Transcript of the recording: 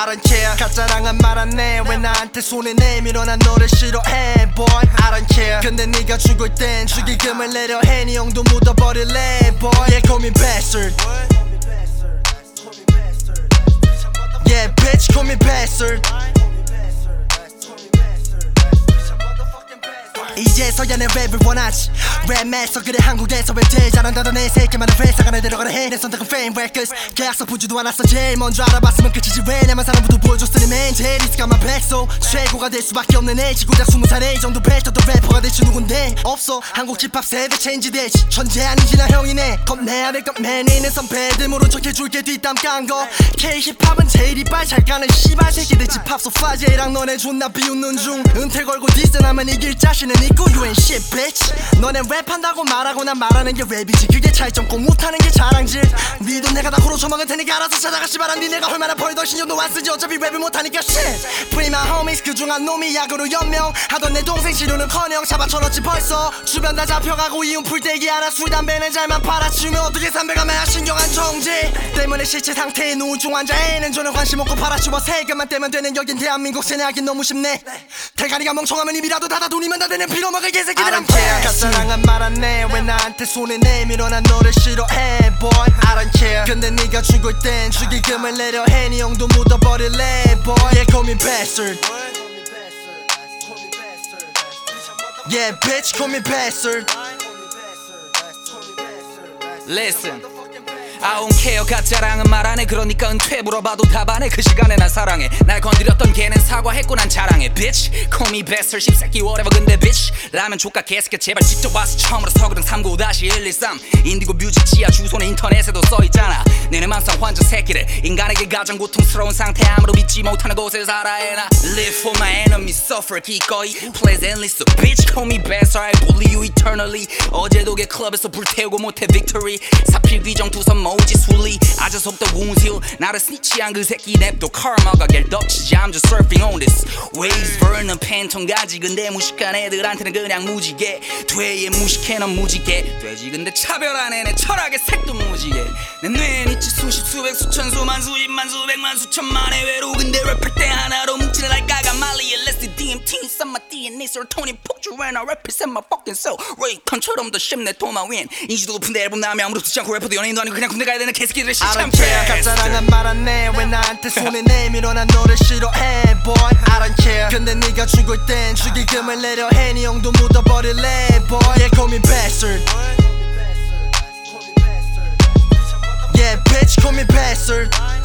I don't care 가짜랑은 말 안 해 왜 나한테 손을 내밀어 난 너를 싫어해 boy I don't care 근데 네가 죽을 땐 축의금을 내려 해 네 형도 묻어버릴래 boy Yeah call me bastard Yeah bitch call me bastard 이제서야 내 랩을 원하지 랩에서 그래 한국에서 왜 제일 잘한다던 내 새끼만의 회사관을 데려가려 해 내 선택은 Fame Records 계약서 보지도 않았어 제일 먼저 알아봤으면 끝이지 왜 내만 사람부터 보여줬으니 맨 제일 리스크한 백소 최고가 될 수밖에 없는 애 지구작 20살에 이 정도 뱉어도 래퍼가 될지 누군데 없어 한국 힙합 세대 체인지 되지 천재 아니지 나 형이네 겁내야 될 것 맨이는 선배들 모른 척 해줄게 뒷담 깐거 K-힙합은 제일 이빨 잘 까는 씨발 새끼들 집합 소파제랑 너네 존나 비웃는 중 은퇴 걸고 디스하면 이길 자신은 있고 you ain't shit bitch 너네 랩한다고 말하고 난 말하는 게 랩이지 그게 차이점 꼭 못하는 게 자랑질 니도 내가 다 호로 처먹을 테니까 알아서 찾아가 씨발아 니네가 얼마나 벌더 신경도 안 쓰지 어차피 랩을 못하니까 shit Free my homies 그중 한 놈이 약으로 연명하던 내 동생 치료는커녕 잡아쳐놨지 벌써 주변 다 잡혀가고 이혼 풀떼기 하나 술 담배는 잘만 팔아치우면 어떻게 삼배가 매야 신경한 정지 때문에 실체 상태인 우울증 환자에는 전혀 관심 없고 팔아치워 세금만 떼면 되는 여긴 대한민국 세뇌하긴 너무 쉽네 대가리가 멍청하면 입이라도 닫아 돈이면 다 되는 빌어먹을 개새끼들 I'm care 가짜랑은 말 안 해 왜 나한테 손을 내밀어 난 너를 싫어해 boy I don't care 근데 네가 죽을 땐 축의금을 내려 해 네 형도 묻어버릴래 boy Yeah call me bastard Yeah bitch call me bastard Listen I don't care 가짜랑은 말 안 해 그러니까 은퇴 물어봐도 답 안 해 그 시간에 난 사랑해 날 건드렸던 걔는 사과했고 난 자랑해 bitch call me bastard 십새끼 whatever 근데 bitch 라면 조카 개새끼 제발 직접 와서 처음으로 서거든 39-113 인디고 뮤직 지하 주소는 인터넷에도 써있잖아 너네 망상 환자 새끼들 인간에게 가장 고통스러운 상태 아무도 믿지 못하는 곳에 살아해 나 live for my enemies suffer 기꺼이 plays endless so bitch call me bastard I bully you eternally 어제도 걔 클럽에서 불태우고 못해 victory 사필 귀정 두선 모지 술리 I just hope the wounds heal 나를 스니치한 그 새끼 냅둬 karma가 갤 덮치지 I'm just surfing on this waves burning 팬통 가지 근데 무식한 애들한테는 그냥 무지개 돼에 무식해 넌 무지개 돼지 근데 차별 안 해 내 철학의 색도 무지개 내 뇌엔 있지 수십 수백 수천 수만 수십만 수백만 수천만의 외로 근데 랩할 때 하나로 뭉치는 알까가 말리 LSD DMT inside my DNA serotonin 폭주 when I represent my fucking self 레이컨처럼 더 심내 도마 윈 인지도 높은데 앨범 나오면 아무렇지 않고 래퍼도 연예인도 아니고 그냥 군대 가야 되는 개새끼들의 시참 가짜랑은 말 안 해 왜 나한테 손을 내밀어 난 너를 싫어해 boy I don't care 근데 네가 죽을 땐 축의금을 내려 해 네 형도 묻어버릴래 boy Yeah call me bastard Yeah bitch call me bastard